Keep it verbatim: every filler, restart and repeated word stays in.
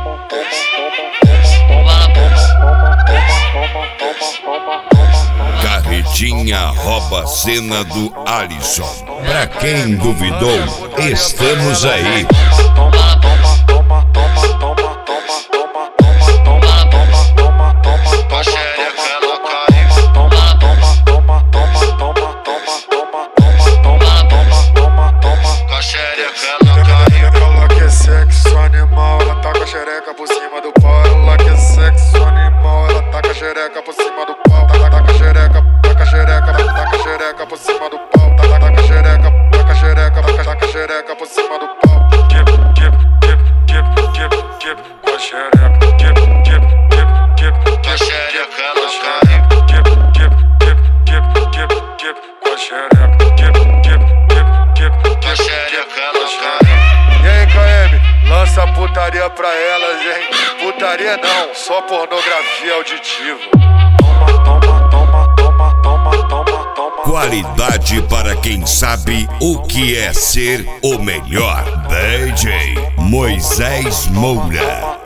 Carretinha rouba a cena do Alisson. Pra quem duvidou, estamos aí. Ela que é sexo animal, ela tá com a xereca por cima do pau. Ela que é sexo animal, ela tá com a xereca por cima do pau. Tá com a xereca, tá com a xereca, tá com a xereca por cima do pau. Tá com a xereca, tá com a xereca, tá com a xereca por cima do pau. Dip, dip, dip, dip, dip, dip, com a xereca. Dip, dip, dip, dip, com a xereca, ela cai. Dip, dip, dip, dip, dip, dip, com a xereca. Dip, dip, dip, dip, com a xereca, ela cai. E aí, K M, lança putaria pra elas, hein? Putaria não, só pornografia auditiva. Toma, toma, toma, toma, toma, toma, toma. Qualidade para quem sabe o que é ser o melhor. D J Moisés Moura.